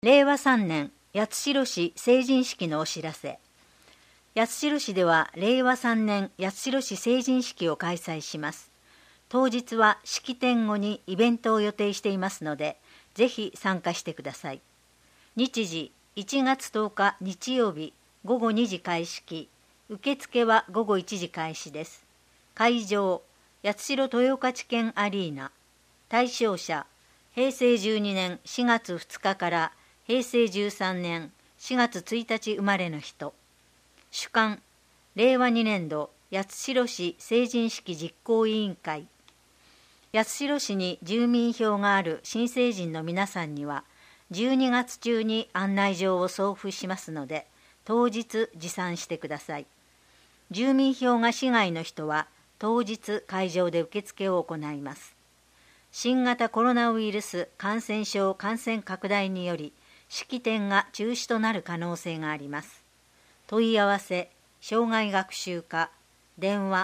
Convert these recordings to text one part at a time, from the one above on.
令和3年八代市成人式のお知らせ。八代市では令和3年八代市成人式を開催します。当日は式典後にイベントを予定していますので、ぜひ参加してください。日時1月10日日曜日午後2時開式、受付は午後1時開始です。会場、八代豊岡地検アリーナ。対象者、平成12年4月2日から平成13年4月1日生まれの人。主幹、令和2年度八代市成人式実行委員会。八代市に住民票がある新成人の皆さんには、12月中に案内状を送付しますので、当日持参してください。住民票が市外の人は、当日会場で受付を行います。新型コロナウイルス感染症感染拡大により、式典が中止となる可能性があります。問い合わせ、障害学習課、電話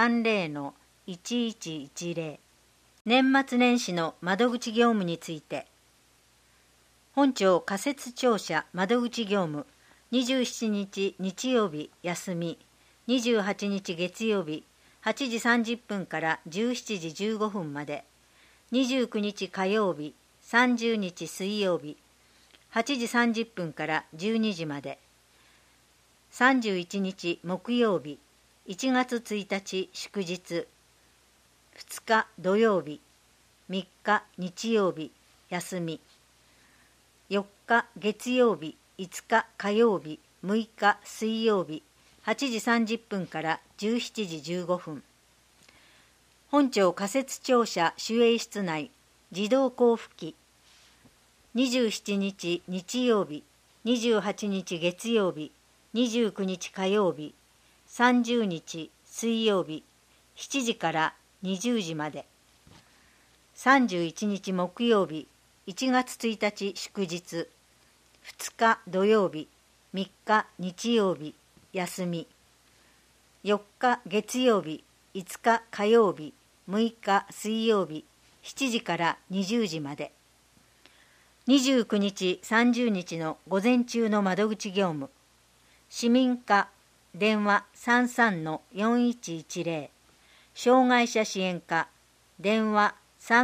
30-1110。年末年始の窓口業務について。本庁仮設庁舎窓口業務、27日日曜日休み、28日月曜日8時30分から17時15分まで、29日火曜日、30日水曜日8時30分から12時まで、31日木曜日、1月1日祝日、2日土曜日、3日日曜日休み、4日月曜日、5日火曜日、6日水曜日、8時30分から17時15分。本庁仮設庁舎守衛室内自動交付機、27日日曜日、28日月曜日、29日火曜日、30日水曜日、7時から20時まで、31日木曜日、1月1日祝日、2日土曜日、3日日曜日、休み、4日月曜日、5日火曜日、6日水曜日、7時から20時まで。29日30日の午前中の窓口業務、市民課電話33-4110、障害者支援課電話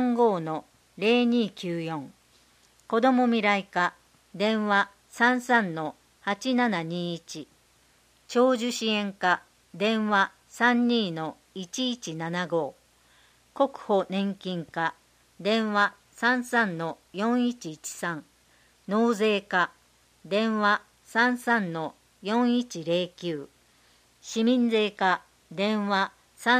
35-0294、子ども未来課電話33-8721、長寿支援課電話32-1175、国保年金課電話33-4113、納税課電話33-4109、市民税課電話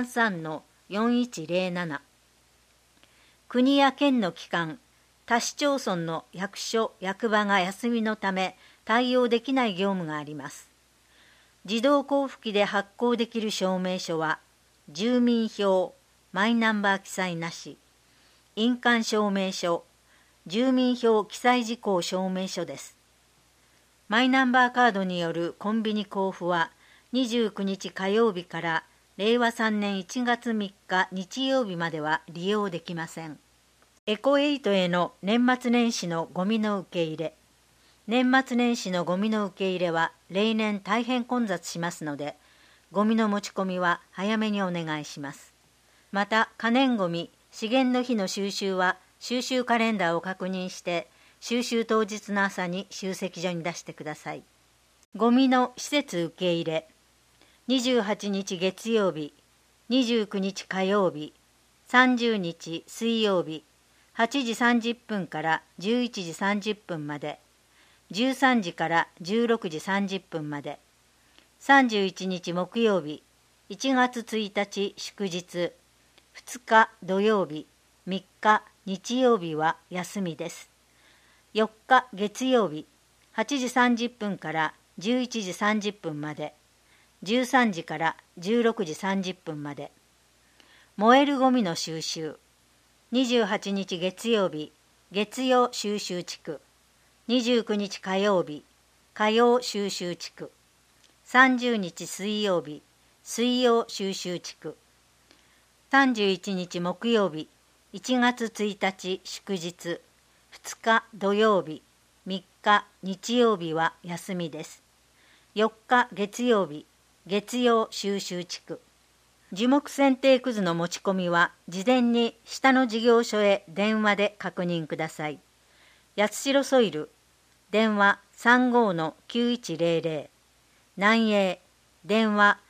33-4107。国や県の機関、他市町村の役所・役場が休みのため対応できない業務があります。自動交付機で発行できる証明書は、住民票、マイナンバー記載なし、印鑑証明書、住民票記載事項証明書です。マイナンバーカードによるコンビニ交付は29日火曜日から令和3年1月3日日曜日までは利用できません。エコエイトへの年末年始のゴミの受け入れ。年末年始のゴミの受け入れは例年大変混雑しますので、ゴミの持ち込みは早めにお願いします。また、可燃ゴミ、資源の日の収集は収集カレンダーを確認して、収集当日の朝に集積所に出してください。ゴミの施設受け入れ。28日月曜日、29日火曜日、30日水曜日、8時30分から11時30分まで、13時から16時30分まで、31日木曜日、1月1日祝日、2日土曜日、3日日曜日は休みです。4日月曜日、8時30分から11時30分まで、13時から16時30分まで。燃えるゴミの収集。28日月曜日、月曜収集地区。29日火曜日、火曜収集地区。30日水曜日、水曜収集地区。31日木曜日、1月1日祝日、2日土曜日、3 日日曜日は休みです。4日月曜日、月曜収集地区。樹木剪定くずの持ち込みは事前に下の事業所へ電話で確認ください。八代ソイル、電話35-9100、南栄、電話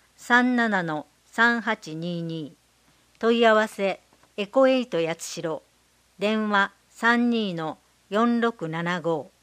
37-3822、問い合わせエコエイト八代、電話32-4675